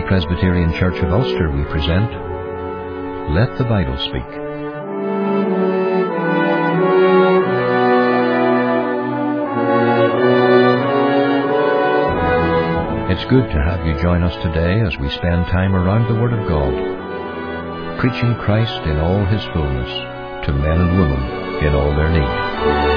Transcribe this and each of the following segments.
Free Presbyterian Church of Ulster, we present Let the Bible Speak. It's good to have you join us today as we spend time around the Word of God, preaching Christ in all His fullness to men and women in all their need.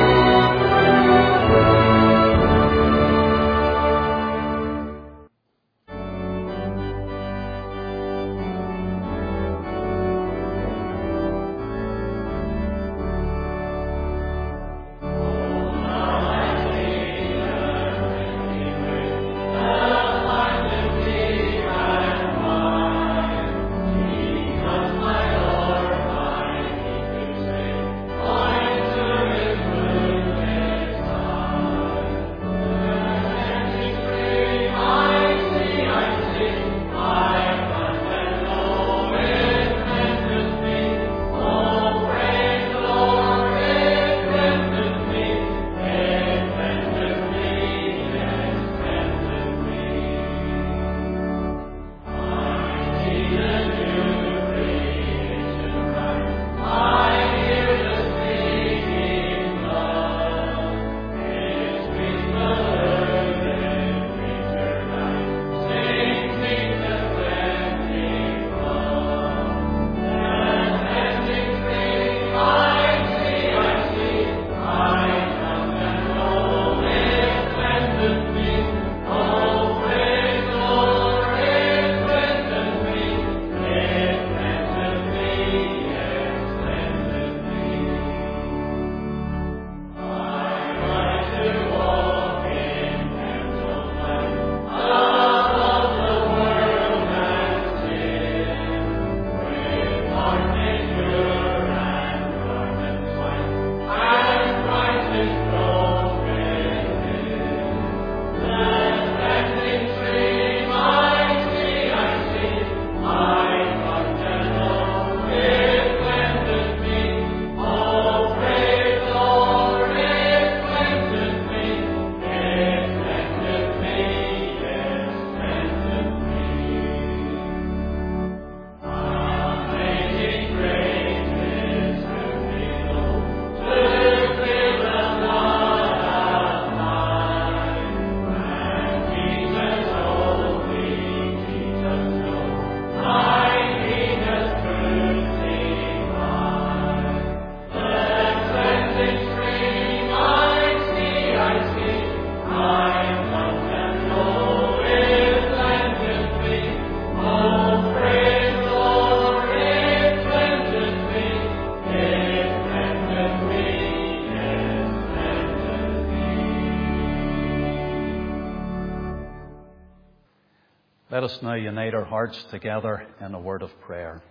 Let us now unite our hearts together in a word of prayer.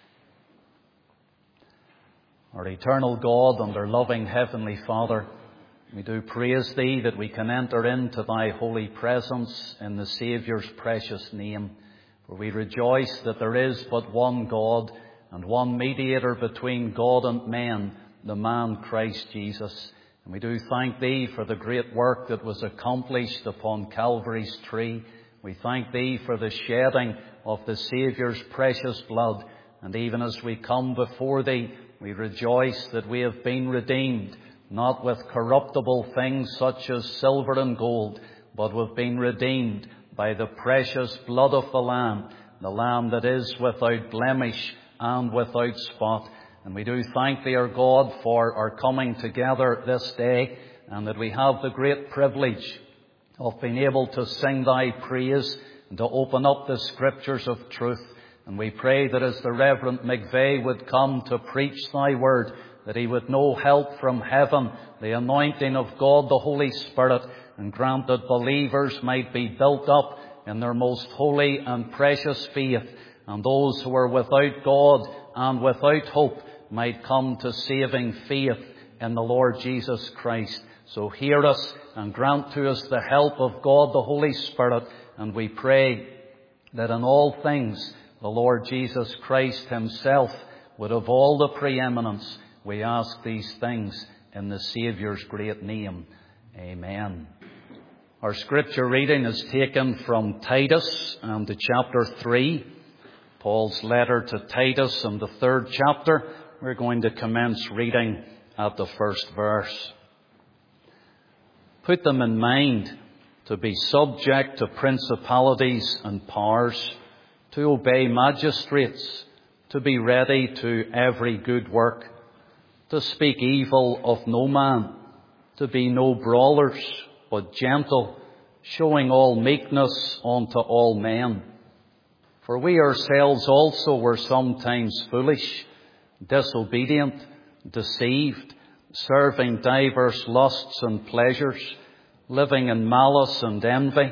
Our eternal God and our loving Heavenly Father, we do praise Thee that we can enter into Thy holy presence in the Saviour's precious name. For we rejoice that there is but one God and one mediator between God and men, the man Christ Jesus. And we do thank Thee for the great work that was accomplished upon Calvary's tree. We thank Thee for the shedding of the Saviour's precious blood. And even as we come before Thee, we rejoice that we have been redeemed, not with corruptible things such as silver and gold, but we've been redeemed by the precious blood of the Lamb that is without blemish and without spot. And we do thank Thee, our God, for our coming together this day, and that we have the great privilege of being able to sing Thy praise and to open up the Scriptures of truth. And we pray that as the Reverend McVeigh would come to preach Thy word, that he would know help from heaven, the anointing of God the Holy Spirit, and grant that believers might be built up in their most holy and precious faith, and those who are without God and without hope might come to saving faith in the Lord Jesus Christ. So hear us and grant to us the help of God the Holy Spirit, and we pray that in all things the Lord Jesus Christ Himself would have all the preeminence. We ask these things in the Saviour's great name. Amen. Our scripture reading is taken from Titus and the chapter 3, Paul's letter to Titus and the 3rd chapter. We're going to commence reading at the 1st verse. Put them in mind to be subject to principalities and powers, to obey magistrates, to be ready to every good work, to speak evil of no man, to be no brawlers, but gentle, showing all meekness unto all men. For we ourselves also were sometimes foolish, disobedient, deceived, serving divers lusts and pleasures, living in malice and envy,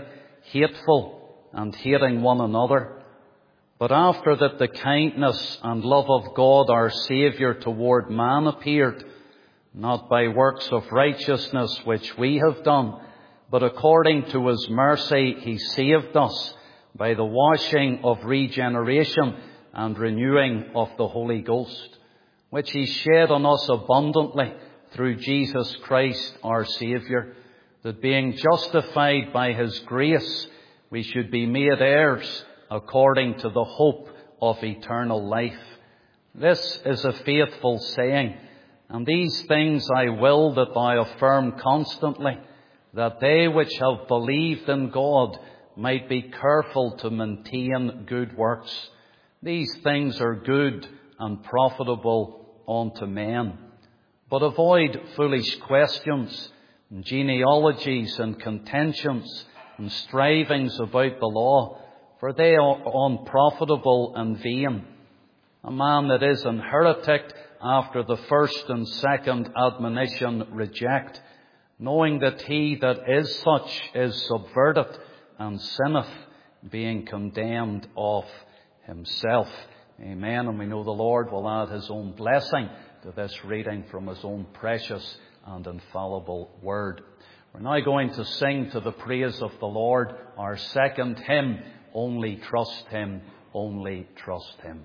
hateful and hating one another. But after that the kindness and love of God our Saviour toward man appeared, not by works of righteousness which we have done, but according to His mercy He saved us by the washing of regeneration and renewing of the Holy Ghost, which He shed on us abundantly through Jesus Christ our Saviour, that being justified by His grace, we should be made heirs according to the hope of eternal life. This is a faithful saying, and these things I will that thou affirm constantly, that they which have believed in God might be careful to maintain good works. These things are good and profitable unto men. But avoid foolish questions, and genealogies and contentions, and strivings about the law, for they are unprofitable and vain. A man that is an heretic after the first and second admonition reject, knowing that he that is such is subverted and sinneth, being condemned of himself. Amen. And we know the Lord will add His own blessing to this reading from His own precious and infallible word. We're now going to sing to the praise of the Lord our second hymn, Only Trust Him, Only Trust Him.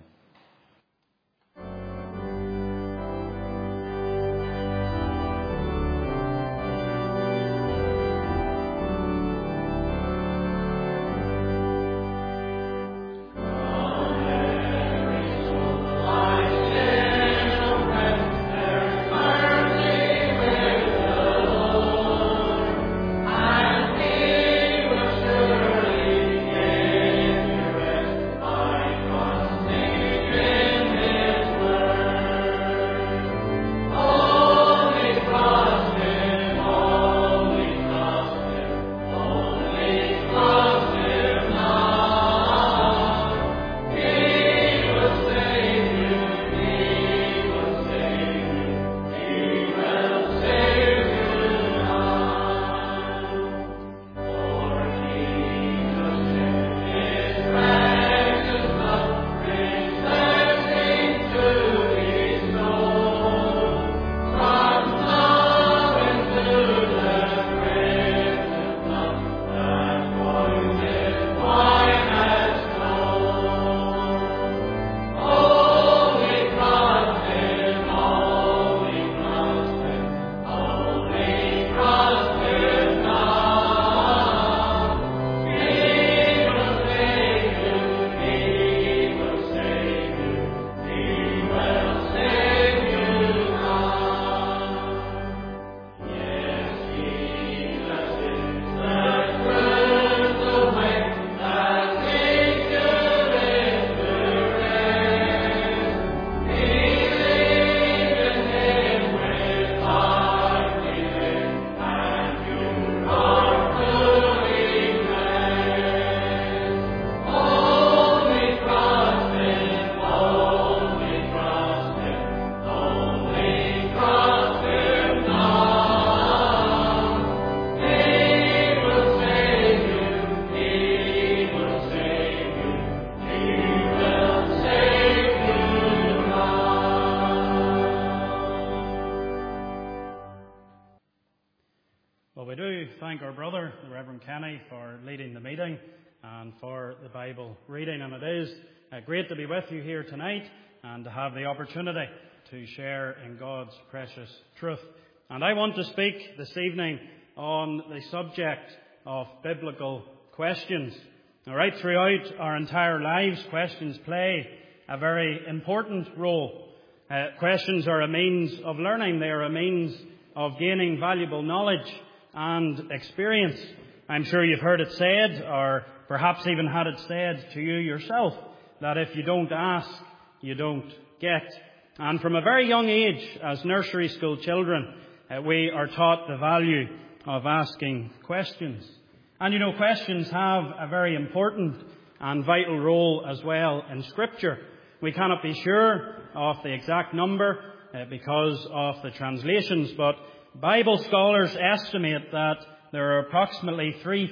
thank our brother, the Reverend Kenny, for leading the meeting and for the Bible reading. And it is great to be with you here tonight and to have the opportunity to share in God's precious truth. And I want to speak this evening on the subject of biblical questions. Right throughout our entire lives, questions play a very important role. Questions are a means of learning. They are a means of gaining valuable knowledge and experience. I'm sure you've heard it said, or perhaps even had it said to you yourself, that if you don't ask, you don't get. And from a very young age, as nursery school children, we are taught the value of asking questions. And you know, questions have a very important and vital role as well in Scripture. We cannot be sure of the exact number because of the translations, but Bible scholars estimate that there are approximately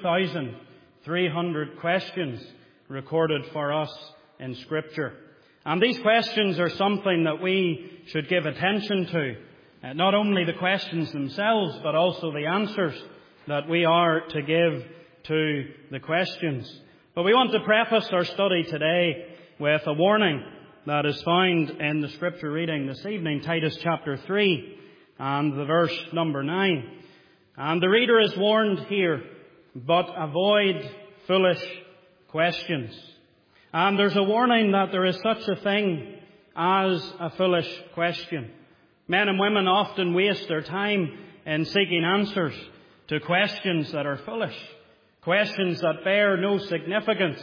3,300 questions recorded for us in Scripture. And these questions are something that we should give attention to. Not only the questions themselves, but also the answers that we are to give to the questions. But we want to preface our study today with a warning that is found in the Scripture reading this evening, Titus chapter 3 and the verse number 9. And the reader is warned here, but avoid foolish questions. And there's a warning that there is such a thing as a foolish question. Men and women often waste their time in seeking answers to questions that are foolish, questions that bear no significance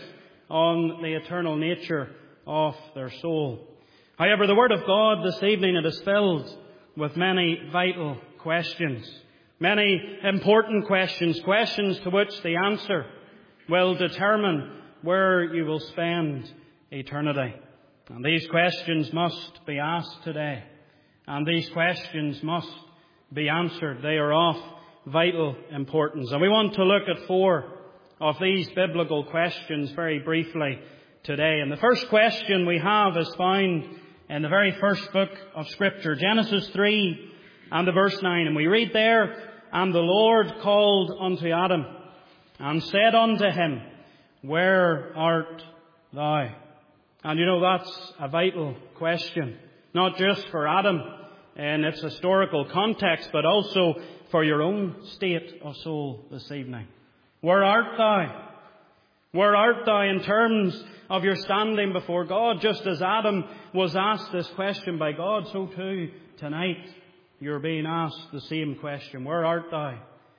on the eternal nature of their soul. However, the Word of God this evening, it is filled with many vital questions, many important questions, questions to which the answer will determine where you will spend eternity. And these questions must be asked today. And these questions must be answered. They are of vital importance. And we want to look at 4 of these biblical questions very briefly today. And the first question we have is found in the very first book of Scripture, Genesis 3 and the verse 9. And we read there, "And the Lord called unto Adam, and said unto him, Where art thou?" And you know, that's a vital question, not just for Adam in its historical context, but also for your own state of soul this evening. Where art thou? Where art thou in terms of your standing before God? Just as Adam was asked this question by God, so too tonight you're being asked the same question. Where art thou,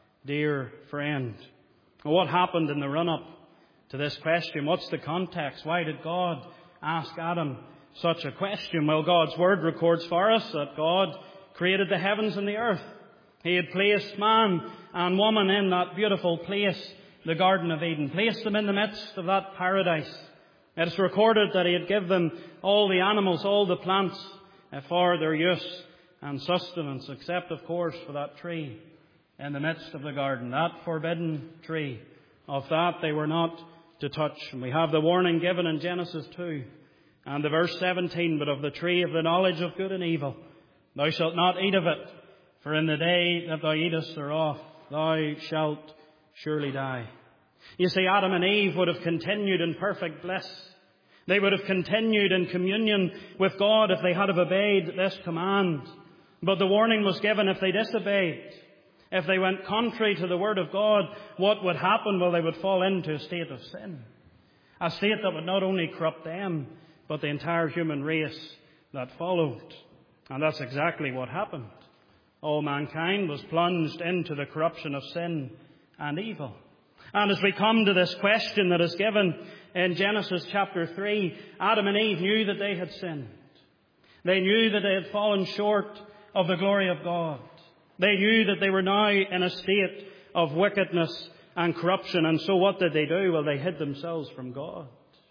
dear friend? Well, what happened in the run-up to this question? What's the context? Why did God ask Adam such a question? Well, God's Word records for us that God created the heavens and the earth. He had placed man and woman in that beautiful place, the Garden of Eden, placed them in the midst of that paradise. It is recorded that He had given them all the animals, all the plants for their use and sustenance, except, of course, for that tree in the midst of the garden, that forbidden tree. Of that they were not to touch. And we have the warning given in Genesis 2 and the verse 17, "But of the tree of the knowledge of good and evil, thou shalt not eat of it, for in the day that thou eatest thereof, thou shalt surely die." You see, Adam and Eve would have continued in perfect bliss. They would have continued in communion with God if they had have obeyed this command. But the warning was given if they disobeyed. If they went contrary to the Word of God, what would happen? Well, they would fall into a state of sin. A state that would not only corrupt them, but the entire human race that followed. And that's exactly what happened. All mankind was plunged into the corruption of sin and evil. And as we come to this question that is given in Genesis chapter 3, Adam and Eve knew that they had sinned. They knew that they had fallen short of the glory of God. They knew that they were now in a state of wickedness and corruption. And so what did they do? Well, they hid themselves from God.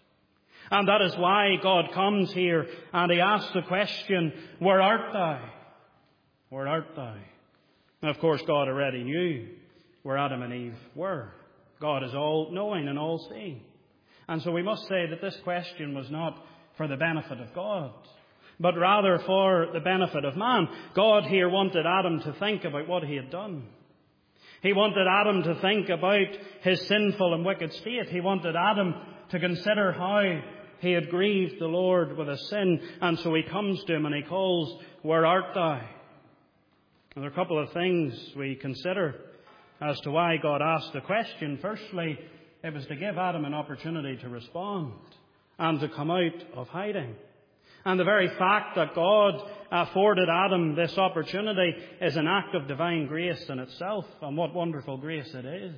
And that is why God comes here and He asks the question, "Where art thou? Where art thou?" And of course, God already knew where Adam and Eve were. God is all-knowing and all-seeing. And so we must say that this question was not for the benefit of God, but rather for the benefit of man. God here wanted Adam to think about what he had done. He wanted Adam to think about his sinful and wicked state. He wanted Adam to consider how he had grieved the Lord with his sin. And so he comes to him and he calls, "Where art thou?" And there are a couple of things we consider as to why God asked the question. Firstly, it was to give Adam an opportunity to respond and to come out of hiding. And the very fact that God afforded Adam this opportunity is an act of divine grace in itself. And what wonderful grace it is.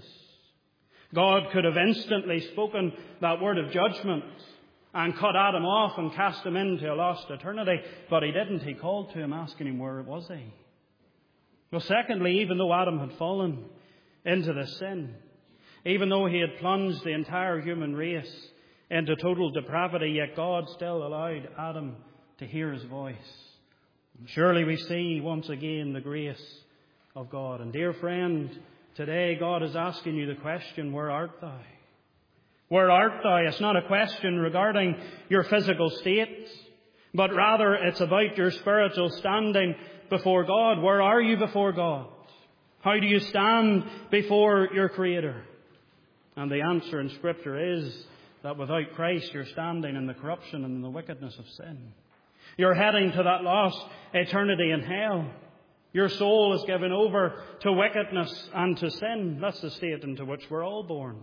God could have instantly spoken that word of judgment and cut Adam off and cast him into a lost eternity. But he didn't. He called to him, asking him, where was he? Well, secondly, even though Adam had fallen into this sin, even though he had plunged the entire human race into total depravity, yet God still allowed Adam to hear his voice. And surely we see once again the grace of God. And dear friend, today God is asking you the question, where art thou? Where art thou? It's not a question regarding your physical state, but rather it's about your spiritual standing before God. Where are you before God? How do you stand before your Creator? And the answer in Scripture is that without Christ you're standing in the corruption and in the wickedness of sin. You're heading to that lost eternity in hell. Your soul is given over to wickedness and to sin. That's the state into which we're all born.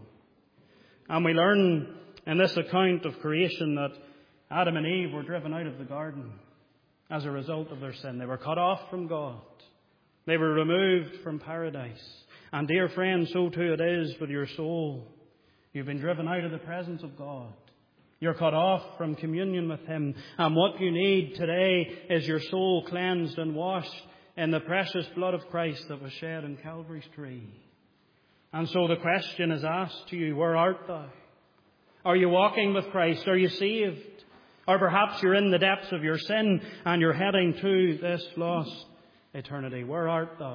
And we learn in this account of creation that Adam and Eve were driven out of the garden as a result of their sin. They were cut off from God. They were removed from paradise. And dear friend, so too it is with your soul. You've been driven out of the presence of God. You're cut off from communion with Him. And what you need today is your soul cleansed and washed in the precious blood of Christ that was shed in Calvary's tree. And so the question is asked to you, where art thou? Are you walking with Christ? Are you saved? Or perhaps you're in the depths of your sin and you're heading to this lost eternity. Where art thou?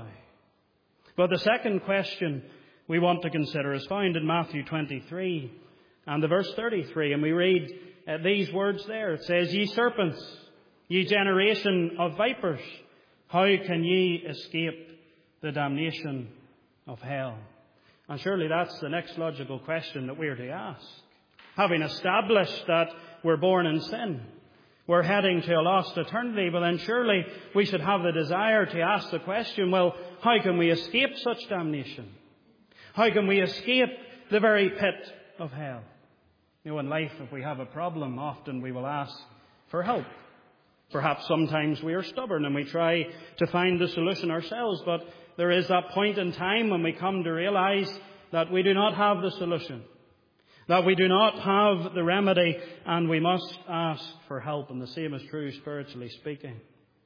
But the second question we want to consider is found in Matthew 23 and the verse 33. And we read these words there. It says, Ye serpents, ye generation of vipers, how can ye escape the damnation of hell? And surely that's the next logical question that we're to ask. Having established that we're born in sin, we're heading to a lost eternity, but then surely we should have the desire to ask the question, well, how can we escape such damnation? How can we escape the very pit of hell? You know, in life, if we have a problem, often we will ask for help. Perhaps sometimes we are stubborn and we try to find the solution ourselves, but there is that point in time when we come to realize that we do not have the solution, that we do not have the remedy, and we must ask for help. And the same is true spiritually speaking.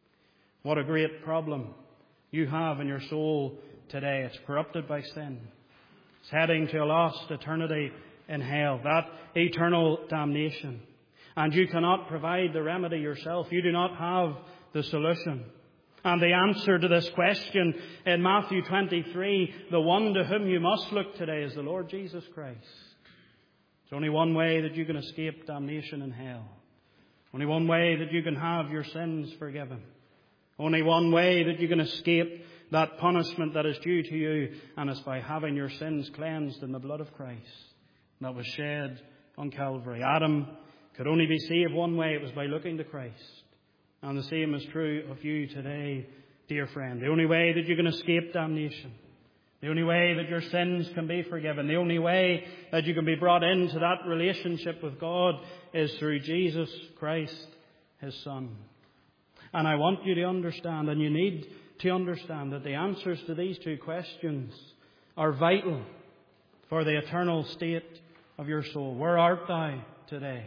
What a great problem you have in your soul today. It's corrupted by sin. It's heading to a lost eternity in hell, that eternal damnation. And you cannot provide the remedy yourself. You do not have the solution. And the answer to this question in Matthew 23, the one to whom you must look today is the Lord Jesus Christ. There's only one way that you can escape damnation in hell. Only one way that you can have your sins forgiven. Only one way that you can escape that punishment that is due to you, and it's by having your sins cleansed in the blood of Christ that was shed on Calvary. Adam could only be saved one way. It was by looking to Christ. And the same is true of you today, dear friend. The only way that you can escape damnation, the only way that your sins can be forgiven, the only way that you can be brought into that relationship with God is through Jesus Christ, His Son. And I want you to understand, and you need to understand, that the answers to these two questions are vital for the eternal state of your soul. Where art thou today?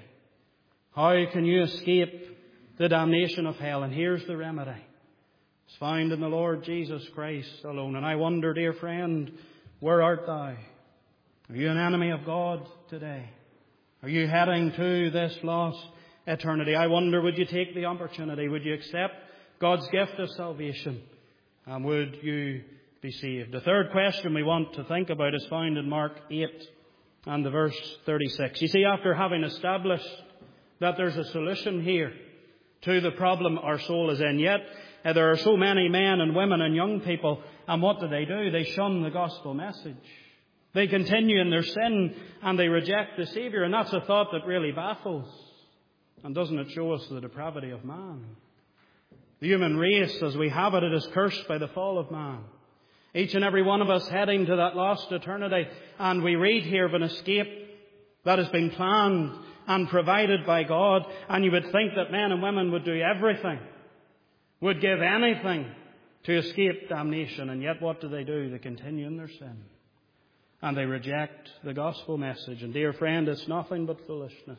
How can you escape the damnation of hell? And here's the remedy. It's found in the Lord Jesus Christ alone. And I wonder, dear friend, where art thou? Are you an enemy of God today? Are you heading to this lost eternity? I wonder, would you take the opportunity? Would you accept God's gift of salvation? And would you be saved? The third question we want to think about is found in Mark 8 and the verse 36. You see, after having established that there's a solution here to the problem our soul is in, yet there are so many men and women and young people, and what do? They shun the gospel message. They continue in their sin and they reject the Saviour, and that's a thought that really baffles. And doesn't it show us the depravity of man? The human race, as we have it, it is cursed by the fall of man. Each and every one of us heading to that lost eternity. And we read here of an escape that has been planned and provided by God. And you would think that men and women would do everything, would give anything to escape damnation. And yet what do? They continue in their sin. And they reject the gospel message. And dear friend, it's nothing but foolishness.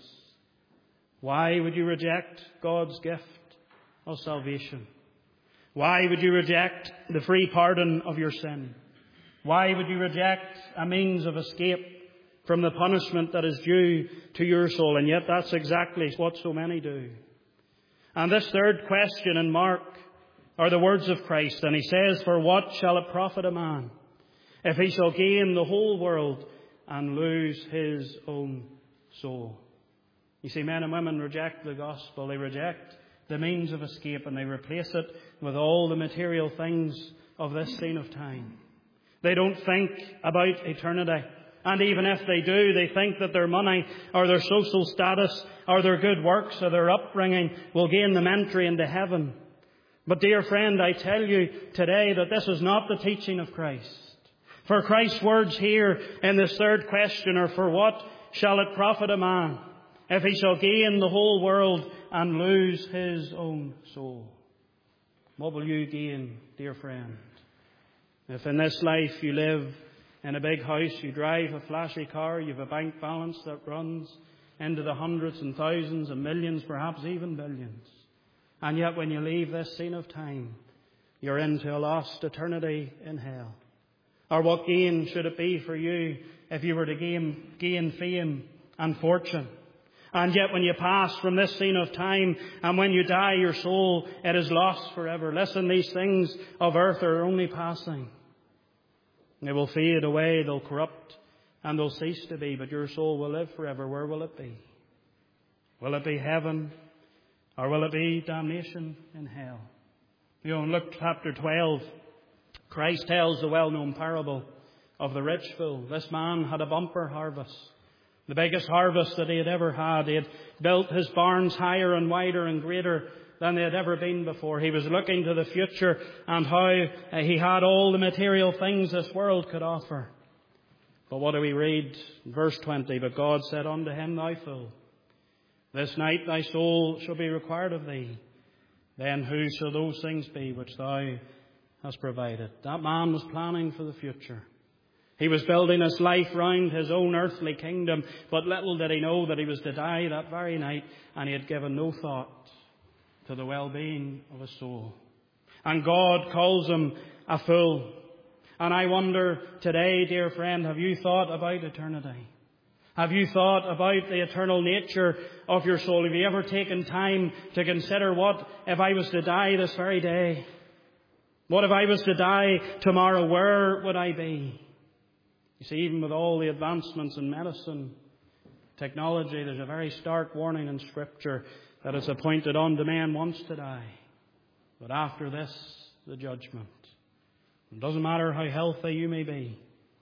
Why would you reject God's gift of salvation? Why would you reject the free pardon of your sin? Why would you reject a means of escape from the punishment that is due to your soul? And yet that's exactly what so many do. And this third question in Mark are the words of Christ. And he says, "For what shall it profit a man if he shall gain the whole world and lose his own soul?" You see, men and women reject the gospel. They reject the means of escape, and they replace it with all the material things of this scene of time. They don't think about eternity. And even if they do, they think that their money or their social status or their good works or their upbringing will gain them entry into heaven. But dear friend, I tell you today that this is not the teaching of Christ. For Christ's words here in this third question are, "For what shall it profit a man if he shall gain the whole world and lose his own soul?" What will you gain, dear friend, if in this life you live in a big house, you drive a flashy car, you have a bank balance that runs into the hundreds and thousands and millions, perhaps even billions, and yet when you leave this scene of time, you're into a lost eternity in hell? Or what gain should it be for you if you were to gain fame and fortune? And yet when you pass from this scene of time and when you die, your soul, it is lost forever. Listen, these things of earth are only passing. They will fade away, they'll corrupt, and they'll cease to be. But your soul will live forever. Where will it be? Will it be heaven, or will it be damnation in hell? You know, in Luke chapter 12, Christ tells the well-known parable of the rich fool. This man had a bumper harvest, the biggest harvest that he had ever had. He had built his barns higher and wider and greater than they had ever been before. He was looking to the future and how he had all the material things this world could offer. But what do we read? Verse 20, "But God said unto him, Thou fool, this night thy soul shall be required of thee. Then whose shall those things be which thou hast provided?" That man was planning for the future. He was building his life round his own earthly kingdom, but little did he know that he was to die that very night, and he had given no thought to the well-being of his soul. And God calls him a fool. And I wonder today, dear friend, have you thought about eternity? Have you thought about the eternal nature of your soul? Have you ever taken time to consider, what if I was to die this very day? What if I was to die tomorrow? Where would I be? You see, even with all the advancements in medicine, technology, there's a very stark warning in Scripture that it's appointed unto man once to die. But after this, the judgment. It doesn't matter how healthy you may be.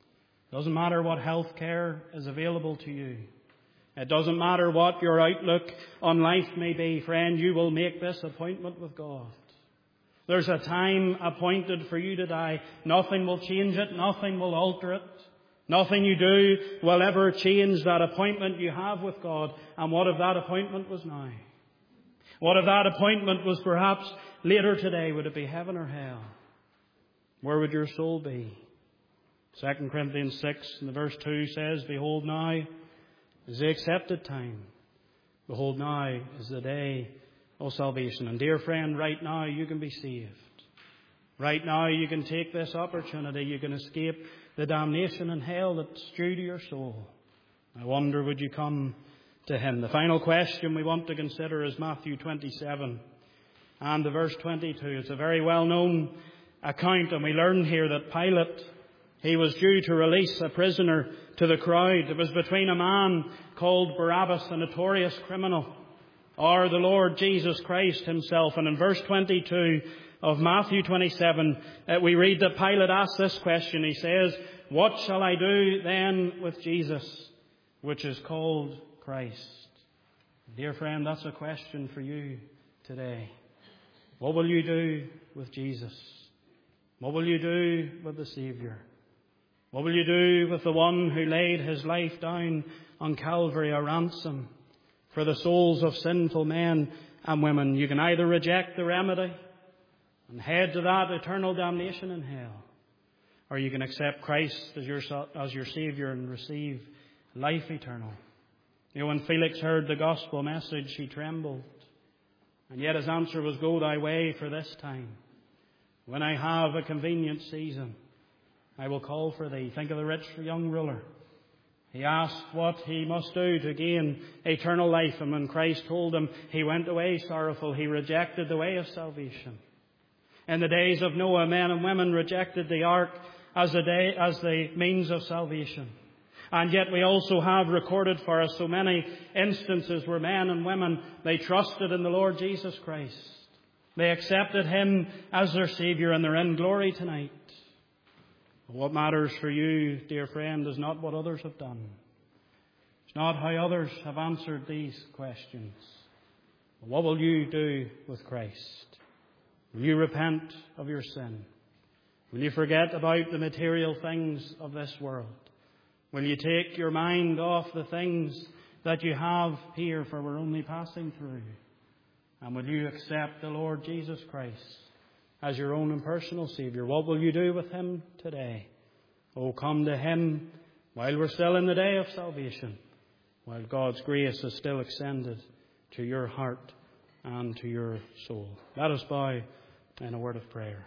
It doesn't matter what health care is available to you. It doesn't matter what your outlook on life may be. Friend, you will make this appointment with God. There's a time appointed for you to die. Nothing will change it. Nothing will alter it. Nothing you do will ever change that appointment you have with God. And what if that appointment was now? What if that appointment was perhaps later today? Would it be heaven or hell? Where would your soul be? 2 Corinthians 6 and verse 2 says, "Behold, now is the accepted time. Behold, now is the day of salvation." And dear friend, right now you can be saved. Right now you can take this opportunity. You can escape the damnation and hell that's due to your soul. I wonder, would you come to Him? The final question we want to consider is Matthew 27 and the verse 22. It's a very well-known account, and we learn here that Pilate, he was due to release a prisoner to the crowd. It was between a man called Barabbas, a notorious criminal, or the Lord Jesus Christ Himself. And in verse 22 of Matthew 27, we read that Pilate asked this question. He says, "What shall I do then with Jesus, which is called Christ?" Dear friend, that's a question for you today. What will you do with Jesus? What will you do with the Saviour? What will you do with the one who laid his life down on Calvary a ransom for the souls of sinful men and women? You can either reject the remedy and head to that eternal damnation in hell, or you can accept Christ as your Saviour and receive life eternal. You know, when Felix heard the gospel message, he trembled. And yet his answer was, go thy way for this time. When I have a convenient season, I will call for thee. Think of the rich young ruler. He asked what he must do to gain eternal life. And when Christ told him, he went away sorrowful. He rejected the way of salvation. In the days of Noah, men and women rejected the ark as the means of salvation. And yet we also have recorded for us so many instances where men and women, they trusted in the Lord Jesus Christ. They accepted Him as their Saviour, and they're in glory tonight. What matters for you, dear friend, is not what others have done. It's not how others have answered these questions. What will you do with Christ? Will you repent of your sin? Will you forget about the material things of this world? Will you take your mind off the things that you have here, for we're only passing through? And will you accept the Lord Jesus Christ as your own and personal Saviour? What will you do with Him today? Oh, come to Him while we're still in the day of salvation, while God's grace is still extended to your heart and to your soul. Let us bow in a word of prayer.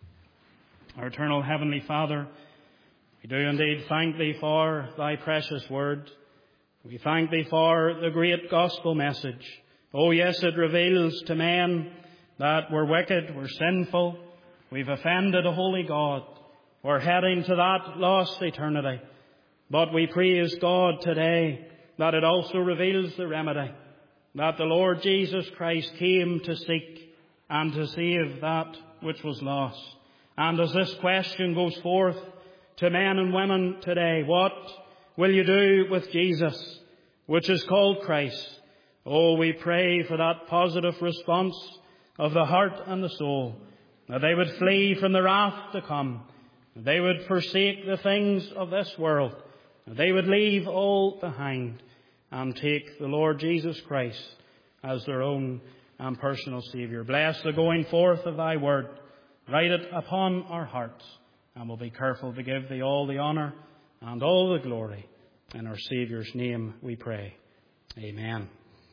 Our eternal Heavenly Father, we do indeed thank Thee for Thy precious word. We thank Thee for the great gospel message. Oh yes, it reveals to men that we're wicked, we're sinful, we've offended a holy God. We're heading to that lost eternity. But we praise God today that it also reveals the remedy, that the Lord Jesus Christ came to seek and to save that which was lost. And as this question goes forth to men and women today, what will you do with Jesus, which is called Christ? Oh, we pray for that positive response of the heart and the soul, that they would flee from the wrath to come, that they would forsake the things of this world, that they would leave all behind and take the Lord Jesus Christ as their own and personal Saviour. Bless the going forth of Thy word. Write it upon our hearts, and we'll be careful to give Thee all the honour and all the glory. In our Saviour's name we pray. Amen.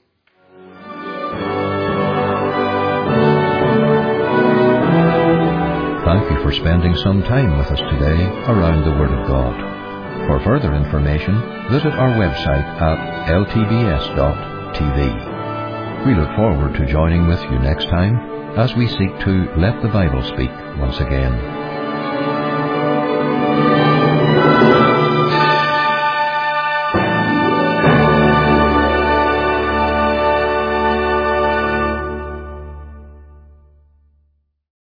Thank you for spending some time with us today around the Word of God. For further information, visit our website at ltbs.tv. We look forward to joining with you next time as we seek to let the Bible speak once again.